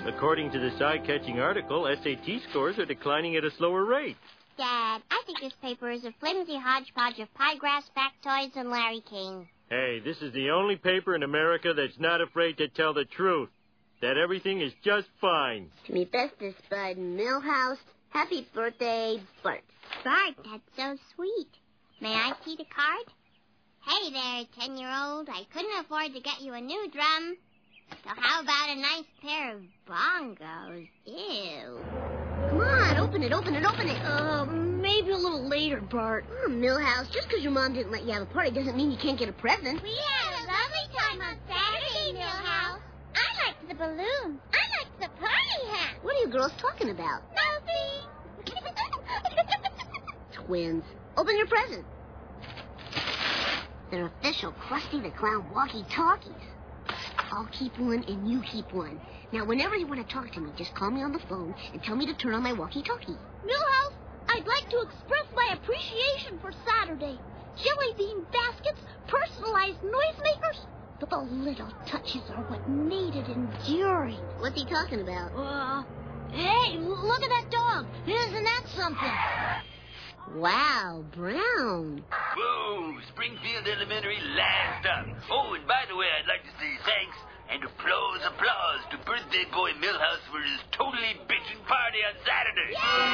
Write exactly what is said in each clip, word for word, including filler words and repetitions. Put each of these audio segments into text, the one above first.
According to this eye-catching article, S A T scores are declining at a slower rate. Dad, I think this paper is a flimsy hodgepodge of pie-grass factoids and Larry King. Hey, this is the only paper in America that's not afraid to tell the truth. That everything is just fine. To me bestest bud, Milhouse. Happy birthday, Bart. Bart, that's so sweet. May I see the card? Hey there, ten-year-old. I couldn't afford to get you a new drum. So how about a nice pair of bongos? Ew. Come on, open it, open it, open it. Uh, maybe a little later, Bart. Oh, Milhouse, just because your mom didn't let you have a party doesn't mean you can't get a present. We had a lovely time on Saturday, Milhouse. I liked the balloon. I liked the party hat. What are you girls talking about? Nothing. Twins. Open your present. They're official Krusty the Clown walkie-talkies. I'll keep one and you keep one. Now, whenever you want to talk to me, just call me on the phone and tell me to turn on my walkie-talkie. Milhouse, I'd like to express my appreciation for Saturday. Jelly bean baskets, personalized noisemakers. But the little touches are what made it enduring. What's he talking about? Uh, hey, look at that dog. Isn't that something? Wow, Brown. Whoa, Springfield Elementary last up. Oh, and by the way, I'd like to say thanks and applause, applause to birthday boy Milhouse for his totally bitchin' party on Saturday.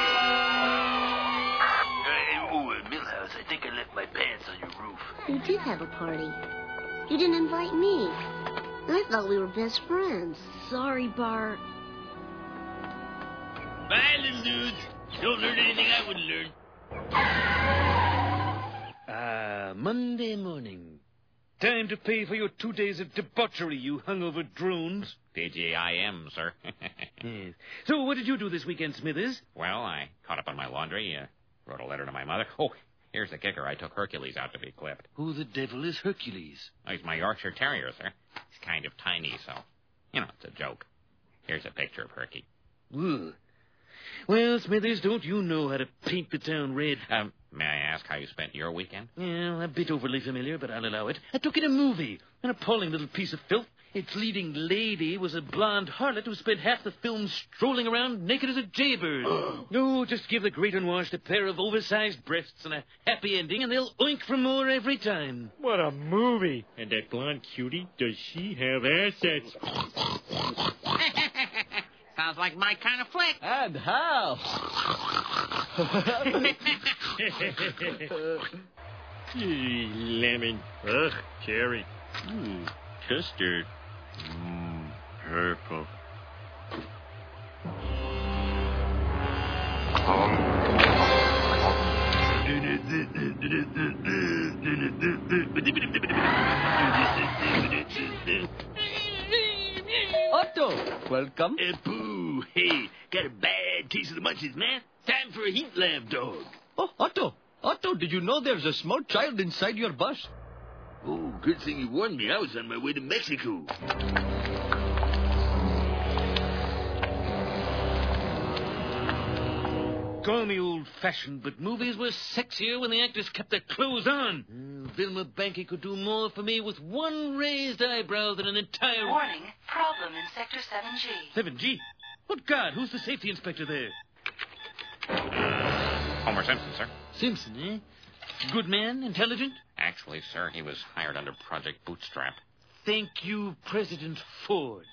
Uh, oh, uh, Milhouse, I think I left my pants on your roof. You did have a party. You didn't invite me. I thought we were best friends. Sorry, Bart. Bye, little dudes. Don't learn anything I wouldn't learn. Ah, Monday morning. Time to pay for your two days of debauchery, you hungover drones. T G I M, sir. Yes. So, what did you do this weekend, Smithers? Well, I caught up on my laundry, uh, wrote a letter to my mother. Oh, here's the kicker. I took Hercules out to be clipped. Who the devil is Hercules? Oh, he's my Yorkshire Terrier, sir. He's kind of tiny, so, you know, it's a joke. Here's a picture of Herky. Ugh. Well, Smithers, don't you know how to paint the town red? Um, may I ask how you spent your weekend? Yeah, a bit overly familiar, but I'll allow it. I took in a movie, an appalling little piece of filth. Its leading lady was a blonde harlot who spent half the film strolling around naked as a jaybird. No, just give the great unwashed a pair of oversized breasts and a happy ending, and they'll oink for more every time. What a movie. And that blonde cutie, does she have assets? Sounds like my kind of flick. And how? Lemon. Ugh, cherry. Ooh, custard. Mmm, purple. Otto, welcome. Uh, boo. Hey, got a bad taste of the munchies, man. Time for a heat lamp, dog. Oh, Otto. Otto, did you know there's a small child inside your bus? Oh, good thing you warned me. I was on my way to Mexico. Call me old-fashioned, but movies were sexier when the actors kept their clothes on. Mm, Vilma Banky could do more for me with one raised eyebrow than an entire... Warning, problem in Sector seven G. seven G? Good God, who's the safety inspector there? Homer Simpson, sir. Simpson, eh? Good man, intelligent? Actually, sir, he was hired under Project Bootstrap. Thank you, President Ford.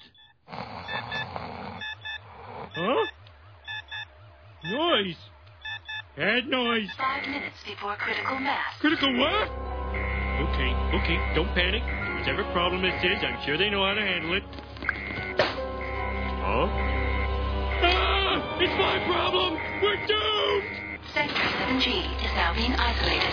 Huh? Noise. Bad noise. Five minutes before critical mass. Critical what? Okay, okay, don't panic. Whatever problem this is, I'm sure they know how to handle it. Huh? Ah! It's my problem! We're doomed! Sector seven G is now being isolated.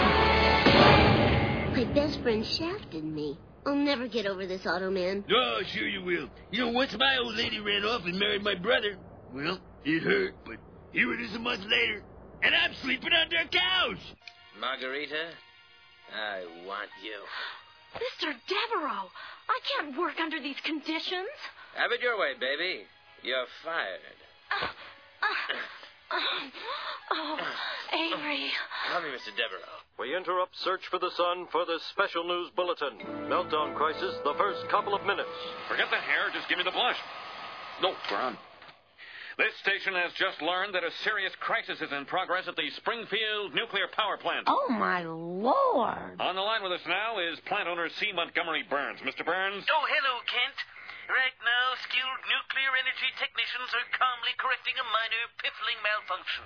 My best friend shafted me. I'll never get over this, Automan. Oh, sure you will. You know, once my old lady ran off and married my brother, well, it hurt, but here it is a month later, and I'm sleeping on their couch. Margarita, I want you. Mister Devereaux, I can't work under these conditions. Have it your way, baby. You're fired. Uh, uh, uh, oh, Avery. Call me Mister Devereaux. We interrupt Search for the Sun for the special news bulletin. Meltdown crisis, the first couple of minutes. Forget the hair, just give me the blush. No, we're on. This station has just learned that a serious crisis is in progress at the Springfield nuclear power plant. Oh, my Lord. On the line with us now is plant owner C. Montgomery Burns. Mister Burns? Oh, hello, Kent. Right now, skilled nuclear energy technicians are calmly correcting a minor piffling malfunction.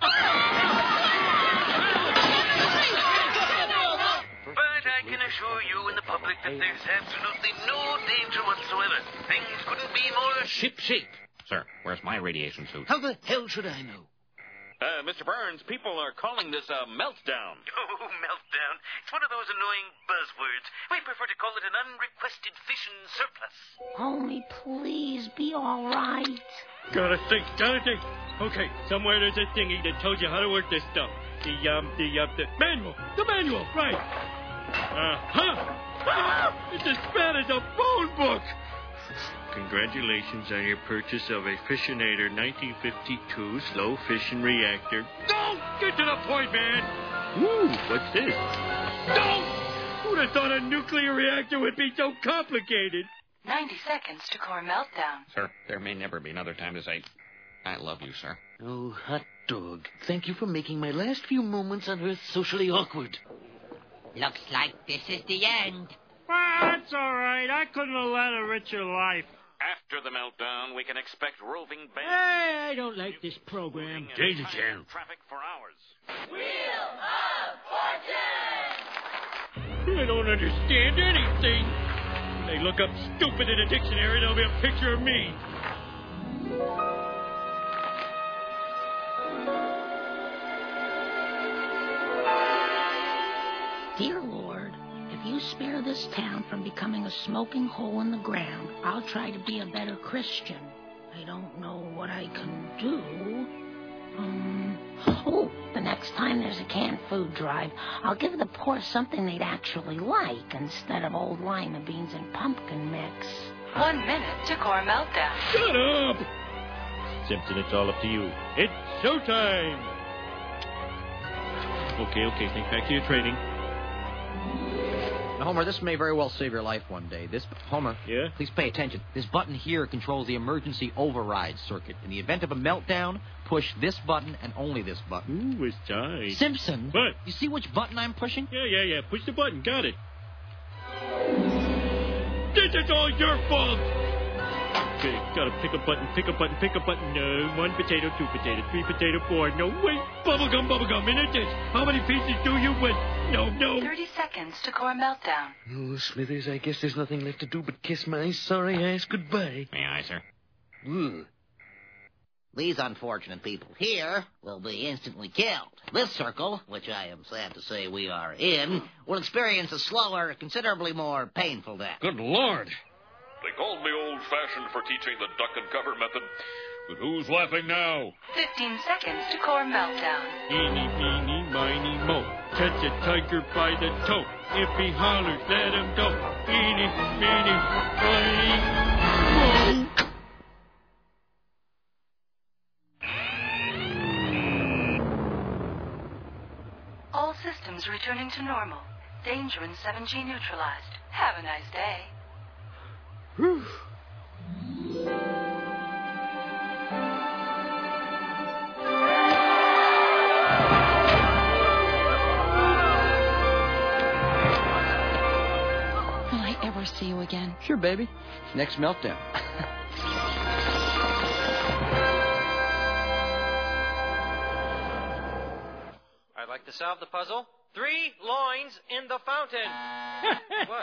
But I can assure you and the public that there's absolutely no danger whatsoever. Things couldn't be more... Ship shape. Sir, where's my radiation suit? How the hell should I know? Uh, Mister Burns, people are calling this a meltdown. Oh, meltdown. It's one of those annoying buzzwords. We prefer to call it an unrequested fission surplus. Homie, please be all right. Gotta think, gotta think. Okay, somewhere there's a thingy that tells you how to work this stuff. The, um, the, uh, the manual. The manual, right. Uh-huh. Ah, it's as bad as a phone book. Congratulations on your purchase of a Fissionator nineteen fifty-two slow fission reactor. Don't get to the point, man. Ooh, what's this? Don't! Who'd have thought a nuclear reactor would be so complicated? ninety seconds to core meltdown. Sir, there may never be another time to say, I love you, sir. Oh, hot dog. Thank you for making my last few moments on Earth socially awkward. Looks like this is the end. Ah, that's all right. I couldn't have led a richer life. After the meltdown, we can expect roving bands. Hey, I don't like this program. Daisy Channel. Traffic for hours. Wheel of Fortune! I don't understand anything. When they look up stupid in a dictionary, there'll be a picture of me. Dear Lord, if you spare this town from becoming a smoking hole in the ground, I'll try to be a better Christian. I don't know what I can do. Um, oh, the next time there's a canned food drive, I'll give the poor something they'd actually like instead of old lima beans and pumpkin mix. One minute to core meltdown. Shut up! Simpson, it's all up to you. It's showtime! Okay, okay, think back to your training. Now, Homer, this may very well save your life one day. This, Homer, yeah? Please pay attention. This button here controls the emergency override circuit. In the event of a meltdown, push this button and only this button. Ooh, it's time. Simpson. What? You see which button I'm pushing? Yeah, yeah, yeah. Push the button. Got it. This is all your fault! Okay, gotta pick a button, pick a button, pick a button. No, one potato, two potato, three potato, four. No, wait. Bubblegum, bubblegum, in a dish. How many pieces do you want? No, no. Thirty seconds to core meltdown. Oh, Smithers, I guess there's nothing left to do but kiss my sorry ass goodbye. May I, sir? Ugh. These unfortunate people here will be instantly killed. This circle, which I am sad to say we are in, will experience a slower, considerably more painful death. Good Lord. They called me old-fashioned for teaching the duck and cover method. But who's laughing now? Fifteen seconds to core meltdown. Eeny, meeny, miny, mo. Catch a tiger by the toe. If he hollers, let him go. Eeny, meeny, miny, mo. All systems returning to normal. Danger in seven G neutralized. Have a nice day. Whew. Will I ever see you again? Sure, baby. Next meltdown. I'd like to solve the puzzle. Three loins in the fountain. What?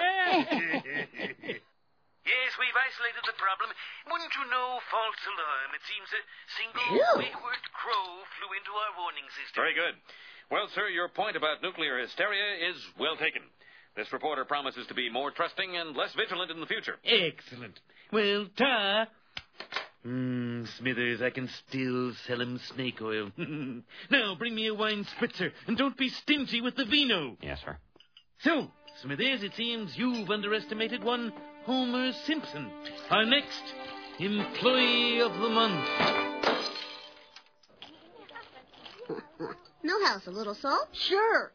Yes, we've isolated the problem. Wouldn't you know, false alarm. It seems a single Ew. wayward crow flew into our warning system. Very good. Well, sir, your point about nuclear hysteria is well taken. This reporter promises to be more trusting and less vigilant in the future. Excellent. Well, ta. Mmm, Smithers, I can still sell him snake oil. Now, bring me a wine spritzer, and don't be stingy with the vino. Yes, sir. So, Smithers, it seems you've underestimated one Homer Simpson, our next employee of the month. No house, a little salt? Sure.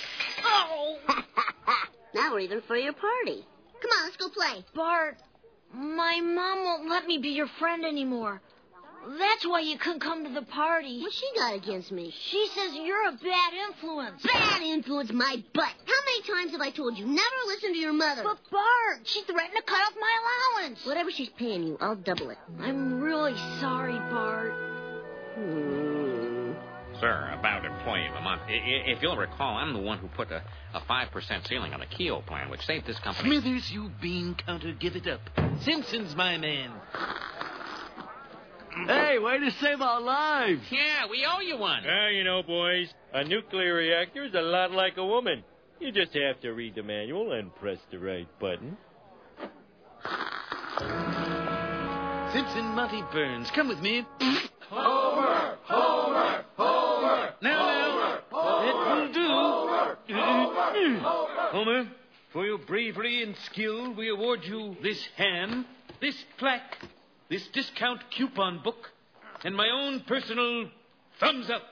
Oh! Now we're even for your party. Come on, let's go play. Bart, My mom won't let me be your friend anymore. That's why you couldn't come to the party. What's she got against me? She says you're a bad influence. Bad influence, my butt. How many times have I told you never listen to your mother? But, Bart, she threatened to cut off my allowance. Whatever she's paying you, I'll double it. I'm really sorry, Bart. Hmm. Sir, about employee of the month. I- I- If you'll recall, I'm the one who put a, a five percent ceiling on the Keogh plan, which saved this company... Smithers, you bean counter, give it up. Simpson's my man. Hey, way to save our lives. Yeah, we owe you one. Well, you know, boys, a nuclear reactor is a lot like a woman. You just have to read the manual and press the right button. Simpson, Monty Burns, come with me. Homer! Homer! Homer! Now, now, that will do. Homer! Homer, for your bravery and skill, we award you this ham, this plaque, this discount coupon book, and my own personal thumbs up.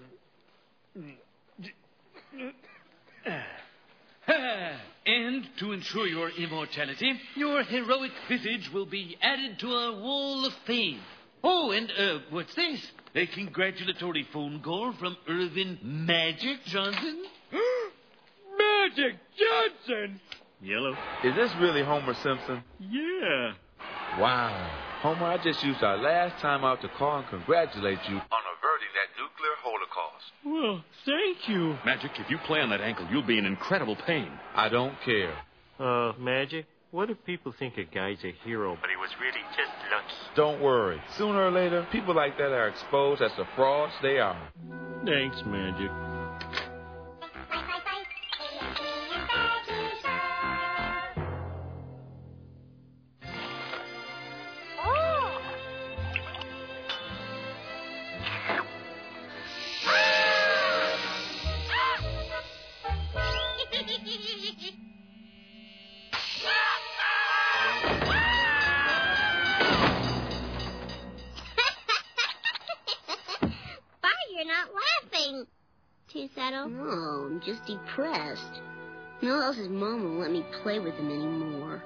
And to ensure your immortality, your heroic visage will be added to our wall of fame. Oh, and, uh, what's this? A congratulatory phone call from Irvin Magic Johnson? Magic Johnson! Yellow. Is this really Homer Simpson? Yeah. Wow. Homer, I just used our last time out to call and congratulate you on averting that nuclear holocaust. Well, thank you. Magic, if you play on that ankle, you'll be in incredible pain. I don't care. Uh, Magic, what if people think a guy's a hero, but he was really just lucky? Don't worry. Sooner or later, people like that are exposed as the frauds they are. Thanks, Magic. Too subtle? No, I'm just depressed. No one else's mom won't let me play with him anymore.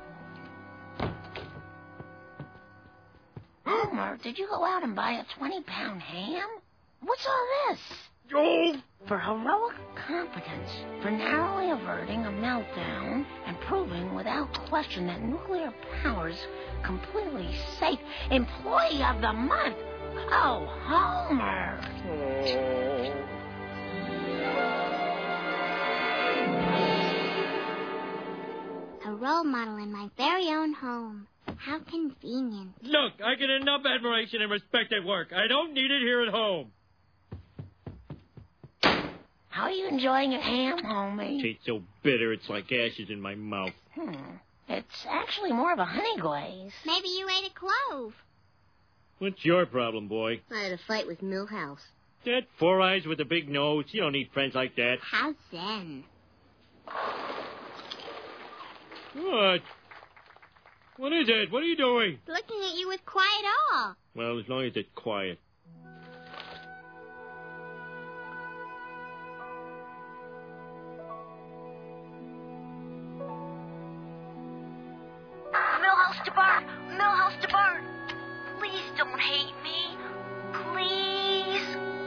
Homer, did you go out and buy a twenty-pound ham? What's all this? Oh! For heroic competence, for narrowly averting a meltdown and proving without question that nuclear power is completely safe. Employee of the month. Oh, Homer. Oh. A role model in my very own home. How convenient. Look, I get enough admiration and respect at work. I don't need it here at home. How are you enjoying your ham, homie? Tastes so bitter, it's like ashes in my mouth. Hmm. It's actually more of a honey glaze. Maybe you ate a clove. What's your problem, boy? I had a fight with Millhouse. That Four Eyes with a big nose. You don't need friends like that. How zen. What? What is it? What are you doing? Looking at you with quiet awe. Well, as long as it's quiet. Millhouse to Bart! Millhouse to Bart! Please don't hate me. Please.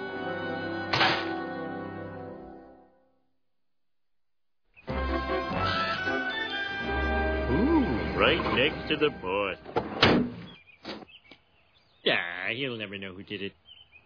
Ooh, right next to the boss. Ah, he'll never know who did it.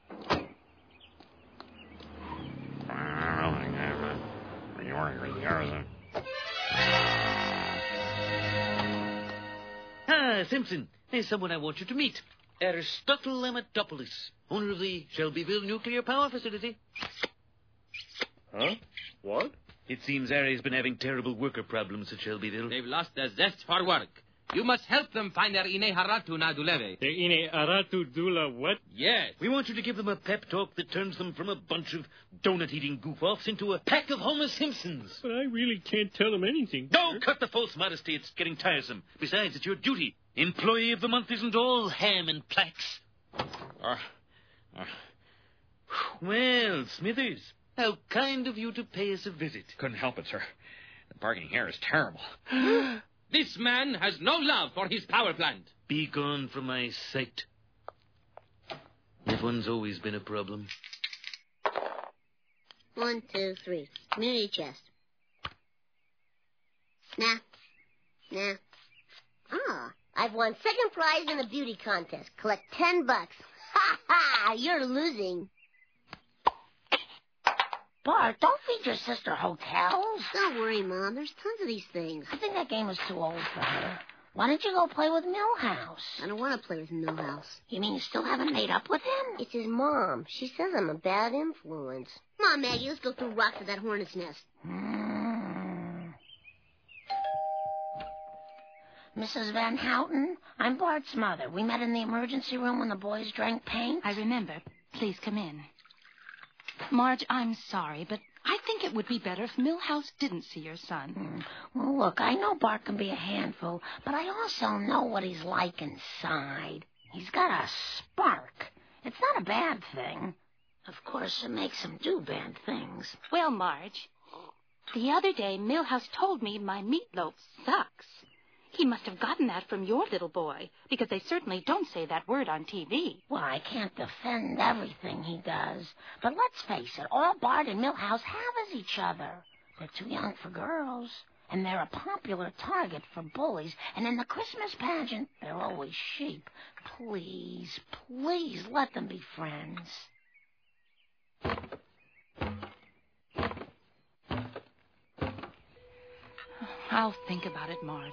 Ah, Simpson, there's someone I want you to meet. Aristotle Amatopoulos, owner of the Shelbyville Nuclear Power Facility. Huh? What? It seems Harry's been having terrible worker problems at Shelbyville. They've lost their zest for work. You must help them find their Ine Haratu Naduleve. The Ine Haratu Dula what? Yes. We want you to give them a pep talk that turns them from a bunch of donut-eating goof-offs into a pack of Homer Simpsons. But I really can't tell them anything. Don't cut the false modesty. It's getting tiresome. Besides, it's your duty. Employee of the month isn't all ham and plaques. Uh, uh. Well, Smithers, how kind of you to pay us a visit. Couldn't help it, sir. The parking here is terrible. This man has no love for his power plant. Be gone from my sight. That one's always been a problem. One, two, three. Community chest. Nah. Nah. Ah, I've won second prize in the beauty contest. Collect ten bucks. Ha ha! You're losing. Bart, don't feed your sister hotels. Don't worry, Mom. There's tons of these things. I think that game is too old for her. Why don't you go play with Millhouse? I don't want to play with Millhouse. You mean you still haven't made up with him? It's his mom. She says I'm a bad influence. Come on, Maggie. Let's go through rocks at that hornet's nest. Mm. Missus Van Houten, I'm Bart's mother. We met in the emergency room when the boys drank paint. I remember. Please come in. Marge, I'm sorry, but I think it would be better if Millhouse didn't see your son. Mm. Well, look, I know Bart can be a handful, but I also know what he's like inside. He's got a spark. It's not a bad thing. Of course, it makes him do bad things. Well, Marge, the other day Millhouse told me my meatloaf sucks. He must have gotten that from your little boy, because they certainly don't say that word on T V. Well, I can't defend everything he does. But let's face it, all Bart and Millhouse have is each other. They're too young for girls, and they're a popular target for bullies. And in the Christmas pageant, they're always sheep. Please, please let them be friends. I'll think about it, Marge.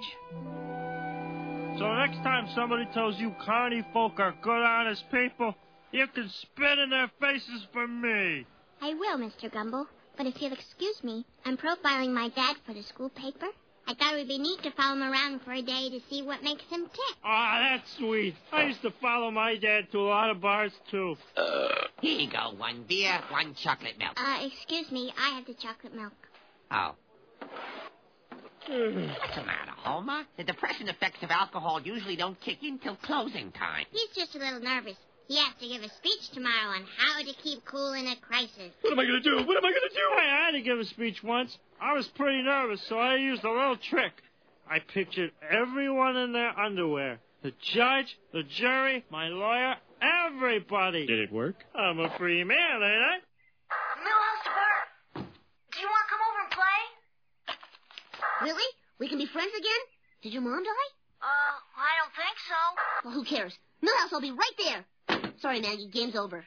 So next time somebody tells you carny folk are good, honest people, you can spit in their faces for me. I will, Mister Gumble. But if you'll excuse me, I'm profiling my dad for the school paper. I thought it would be neat to follow him around for a day to see what makes him tick. Ah, oh, that's sweet. I used to follow my dad to a lot of bars, too. Uh, here you go. One beer, one chocolate milk. Uh, excuse me. I have the chocolate milk. Oh. What's the matter, Homer? The depressing effects of alcohol usually don't kick in till closing time. He's just a little nervous. He has to give a speech tomorrow on how to keep cool in a crisis. What am I going to do? What am I going to do? Hey, I had to give a speech once. I was pretty nervous, so I used a little trick. I pictured everyone in their underwear. The judge, the jury, my lawyer, everybody. Did it work? I'm a free man, ain't I? Millhouse Bart, do you want to come over and play? Really? We can be friends again? Did your mom die? Uh, I don't think so. Well, who cares? Millhouse will be right there. Sorry, Maggie. Game's over.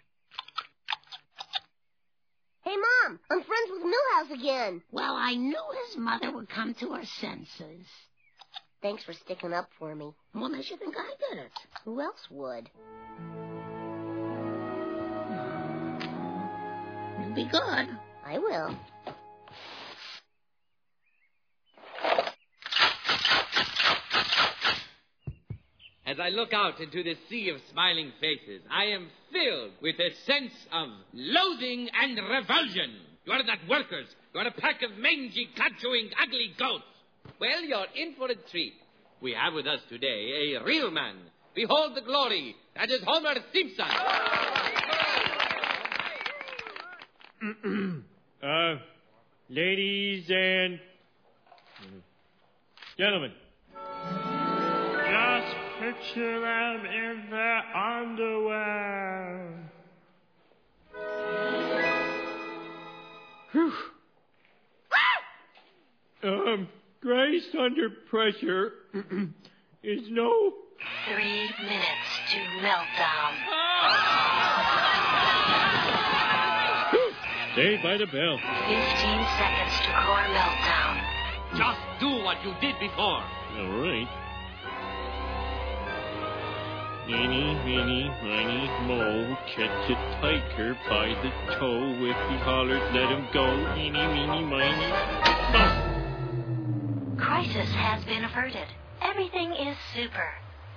Hey, Mom. I'm friends with Millhouse again. Well, I knew his mother would come to her senses. Thanks for sticking up for me. What makes you think I did it? Who else would? You'll be good. I will. As I look out into the sea of smiling faces, I am filled with a sense of loathing and revulsion. You are not workers. You are a pack of mangy, cat-chewing, ugly goats. Well, you're in for a treat. We have with us today a real man. Behold the glory. That is Homer Simpson. uh, ladies and gentlemen. Just picture them in their underwear. Whew. um, Grace under pressure is no... Three minutes to meltdown. Saved by the bell. Fifteen seconds to core meltdown. Just do what you did before. All right. Eeny, meeny, miny, mo, catch a tiger by the toe. If he hollers, let him go. Eeny, meeny, miny. Oh. Crisis has been averted. Everything is super.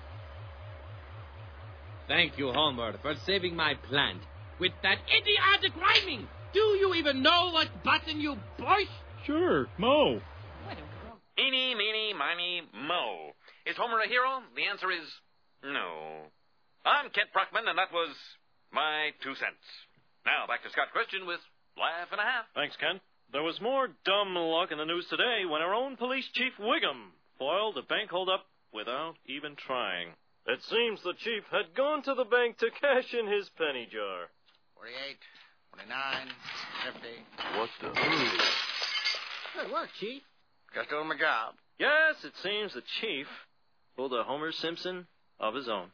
Thank you, Homer, for saving my plant. With that idiotic rhyming. Do you even know what button you push? Sure, Mo. Eeny, meeny, miny, mo. Is Homer a hero? The answer is no. I'm Kent Bruckman, and that was my two cents. Now, back to Scott Christian with Laugh and a Half. Thanks, Kent. There was more dumb luck in the news today when our own police chief Wiggum foiled the bank holdup without even trying. It seems the chief had gone to the bank to cash in his penny jar. Forty-eight, forty-nine, fifty. What the? Good work, Chief. Just doing my job. Yes, it seems the chief pulled a Homer Simpson of his own.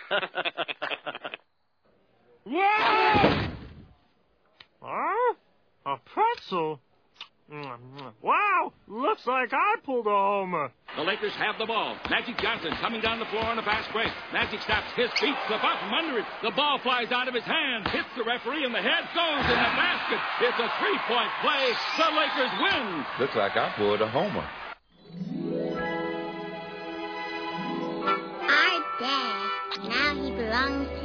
Yeah! Huh? A pretzel? Wow! Looks like I pulled a homer. The Lakers have the ball. Magic Johnson coming down the floor on a fast break. Magic stops his feet, slip out from under it. The ball flies out of his hands, hits the referee, and the head goes in the basket. It's a three-point play. The Lakers win. Looks like I pulled a homer. Our dad. Now he belongs